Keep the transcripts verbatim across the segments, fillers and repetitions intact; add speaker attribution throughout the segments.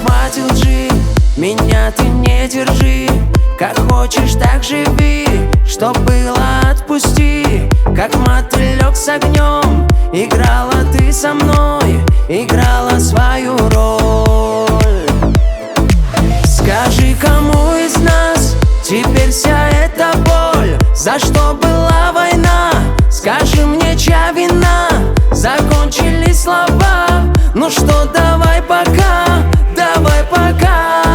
Speaker 1: хватит лжи, меня ты не держи. Как хочешь, так живи, что было отпусти. Как мотылек с огнем, играла ты со мной, играла свою роль. Скажи, кому из нас теперь вся эта боль? За что была война? Скажи мне, чья вина? Закончились слова, ну что, давай пока, давай пока.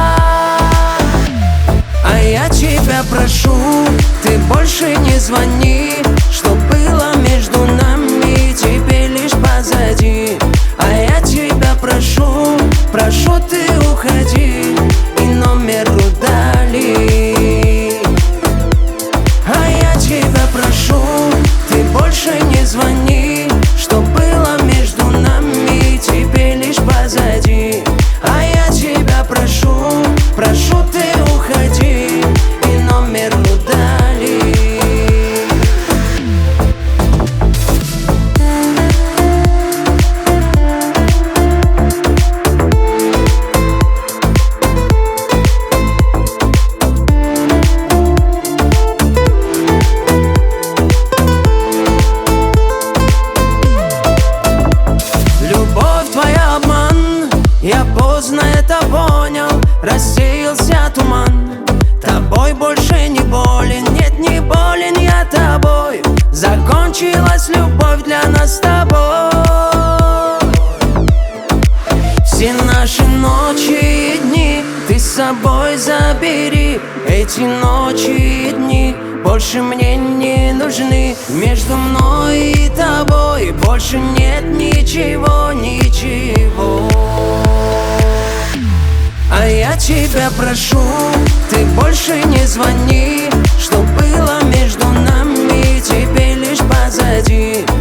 Speaker 1: А я тебя прошу, ты больше не звони. Что было между нами, теперь лишь позади. А я тебя прошу, прошу, ты уходи и номер удали. А я тебя прошу, ты больше не звони. Что было между нами, теперь лишь позади. А я тебя прошу, прошу, ты уходи и номер удали. Я поздно это понял, рассеялся туман. Тобой больше не болен, нет, не болен я тобой. Закончилась любовь для нас с тобой. Все наши ночи и дни ты с собой забери. Эти ночи и дни больше мне не нужны. Между мной и тобой больше нет ничего, ничего. А я тебя прошу, ты больше не звони. Что было между нами, теперь лишь позади.